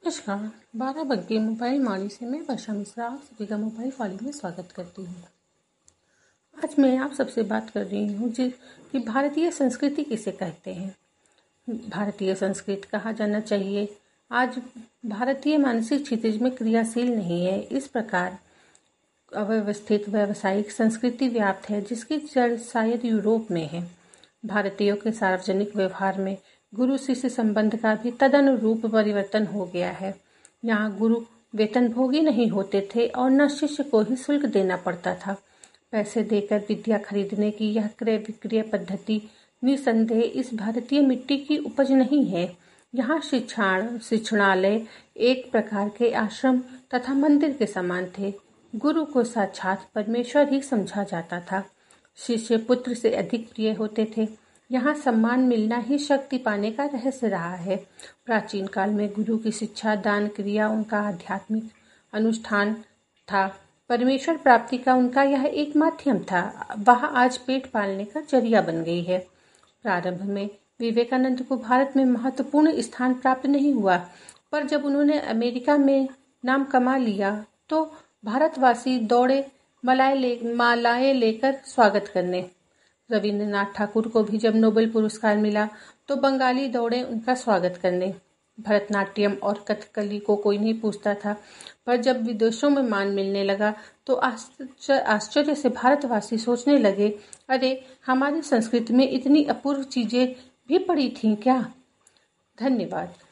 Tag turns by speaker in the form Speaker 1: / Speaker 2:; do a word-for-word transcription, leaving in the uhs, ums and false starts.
Speaker 1: नमस्कार। बाराबंकी मोबाइल माड़ी से मैं वर्षा मिश्रा आप सभी का मोबाइल कॉलिंग में स्वागत करती हूँ। आज मैं आप सबसे बात कर रही हूँ जी कि भारतीय संस्कृति किसे कहते हैं। भारतीय संस्कृति कहा जाना चाहिए आज भारतीय मानसिक क्षितिज में क्रियाशील नहीं है। इस प्रकार अव्यवस्थित व्यावसायिक संस्कृति व्याप्त है जिसकी जड़ शायद यूरोप में है। भारतीयों के सार्वजनिक व्यवहार में गुरु शिष्य संबंध का भी तदनुरूप परिवर्तन हो गया है। यहाँ गुरु वेतनभोगी नहीं होते थे और न शिष्य को ही शुल्क देना पड़ता था। पैसे देकर विद्या खरीदने की यह क्रय विक्रय पद्धति निसंदेह इस भारतीय मिट्टी की उपज नहीं है। यहाँ शिक्षाण शिक्षणालय एक प्रकार के आश्रम तथा मंदिर के समान थे। गुरु को साक्षात परमेश्वर ही समझा जाता था। शिष्य पुत्र से अधिक प्रिय होते थे। यहाँ सम्मान मिलना ही शक्ति पाने का रहस्य रहा है। प्राचीन काल में गुरु की शिक्षा दान क्रिया उनका आध्यात्मिक अनुष्ठान था। परमेश्वर प्राप्ति का उनका यह एक माध्यम था। वह आज पेट पालने का जरिया बन गई है। प्रारंभ में विवेकानंद को भारत में महत्वपूर्ण स्थान प्राप्त नहीं हुआ, पर जब उन्होंने अमेरिका में नाम कमा लिया तो भारतवासी दौड़े मलाए ले मालाएं लेकर स्वागत करने। रविंद्रनाथ ठाकुर को भी जब नोबेल पुरस्कार मिला तो बंगाली दौड़े उनका स्वागत करने। भरतनाट्यम और कथकली को कोई नहीं पूछता था, पर जब विदेशों में मान मिलने लगा तो आश्चर्य से भारतवासी सोचने लगे, अरे हमारी संस्कृति में इतनी अपूर्व चीजें भी पड़ी थीं क्या। धन्यवाद।